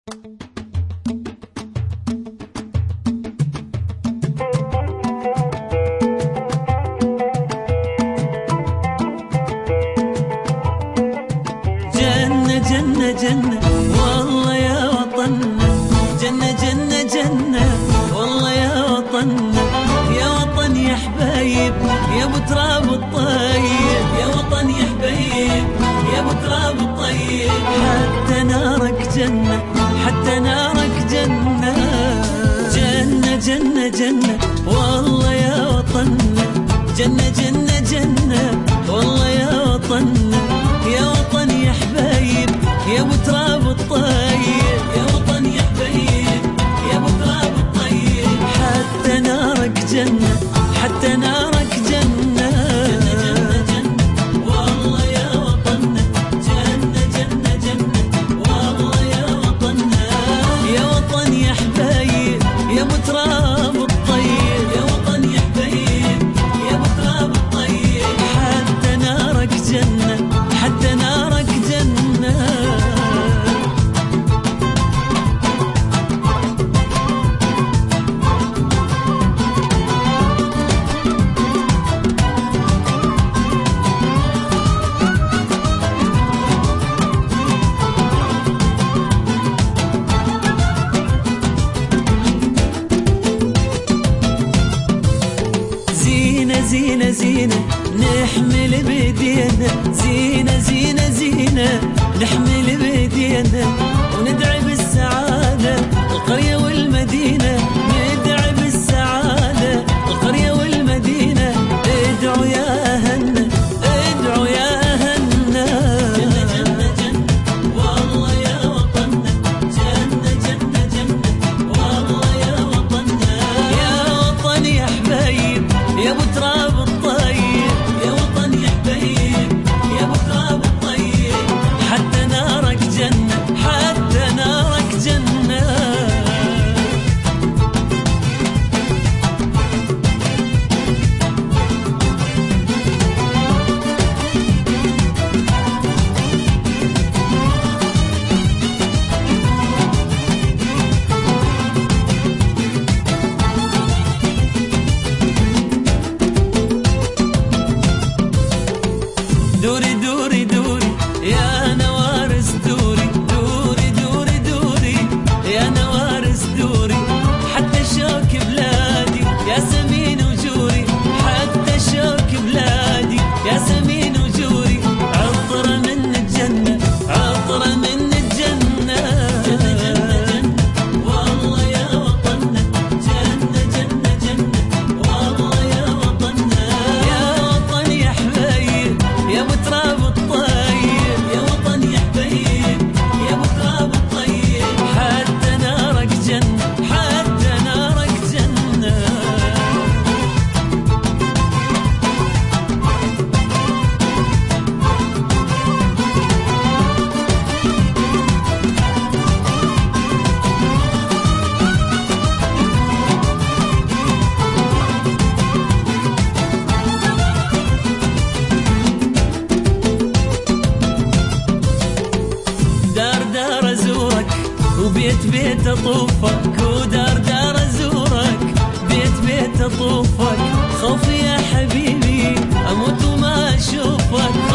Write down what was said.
جنة جنة والله يا وطننا، جنة جنة جنة والله يا وطننا، يا وطن يا حبايب يا ابو تراب الطيب، يا وطن يا حبايب يا ابو تراب الطيب، حتى نارك جنة حتى نارك جنة. جنة جنة جنة والله يا وطننا، جنة جنة جنة والله يا وطننا، يا وطن يا حبايب يا ابو تراب الطيب، يا وطن يا حبايب يا ابو تراب الطيب، حتى نارك جنة حتى نارك جنة. جنة جنة والله يا وطننا، جنة جنة جنة والله يا وطننا، يا وطن يا حبايب يا ابو تراب الطيب، يا وطن يا حبايب يا ابو تراب الطيب، حتى نارك جنة حتى نارك جنة. زينة زينة زينة نحمل بيدينا، زينة زينة زينة نحمل بيدينا، وندعي بالسعادة القرية والمدينة، ندعي بالسعادة القرية والمدينة، ادعوا يا أهلنا ادعوا يا أهلنا. جنة جنة جنة والله يا وطننا، جنة جنة جنة والله يا وطننا، يا وطن يا حبايب يا ابو تراب الطيب، يا وطن يا حبايب يا ابو تراب الطيب، حتى نارك جنة حتى نارك جنة. دوري دوري دوري يا نوارس دوري، دوري دوري دوري يا نوارس دوري، حتى شوك بلادي يا سمين وجوري، حتى شوك بلادي يا سمين وجوري، عطرة من الجنة عطرة من الجنة. جنة جنة جنة والله يا وطننا، جنة جنة جنة والله يا وطننا، يا وطن يا حبايب يا ابو تراب الطيب، يا وطن يا حبايب يا ابو تراب الطيب، حتى نارك جنة حتى نارك جنة. دار دار ازورك وبيت بيت اطوفك، ودار دار ازورك بيت بيت اطوفك، خوفي يا حبيبي اموت وما اشوفك،